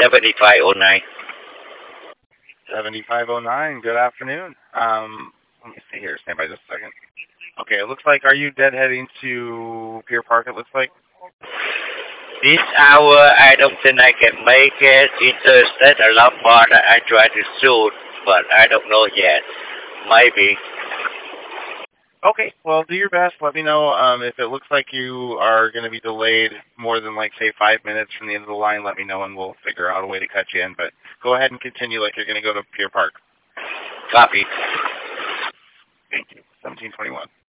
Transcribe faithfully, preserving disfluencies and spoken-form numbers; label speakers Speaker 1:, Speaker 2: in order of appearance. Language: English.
Speaker 1: seventy-five oh nine.
Speaker 2: seventy-five oh nine, good afternoon. Um, let me see here. Stand by just a second. Okay, it looks like, are you deadheading to Pier Park, it looks like?
Speaker 1: This hour, I don't think I can make it. Interstate a lot more that I try to shoot, but I don't know yet. Maybe.
Speaker 2: Okay, well, do your best. Let me know um, if it looks like you are going to be delayed more than, like, say, five minutes from the end of the line. Let me know, and we'll figure out a way to cut you in. But go ahead and continue like you're going to go to Pier Park.
Speaker 1: Copy.
Speaker 2: Thank you. seventeen twenty-one.